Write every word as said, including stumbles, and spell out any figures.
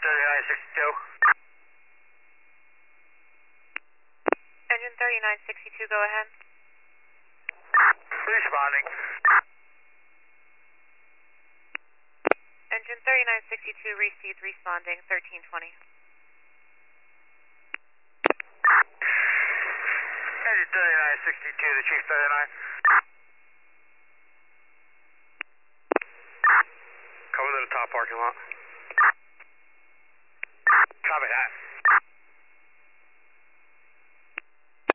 thirty-nine sixty-two. Engine thirty-nine sixty-two, go ahead. Responding. Engine thirty-nine sixty-two received, responding, thirteen twenty. Engine thirty-nine sixty-two, the Chief thirty-nine. Coming to the top parking lot.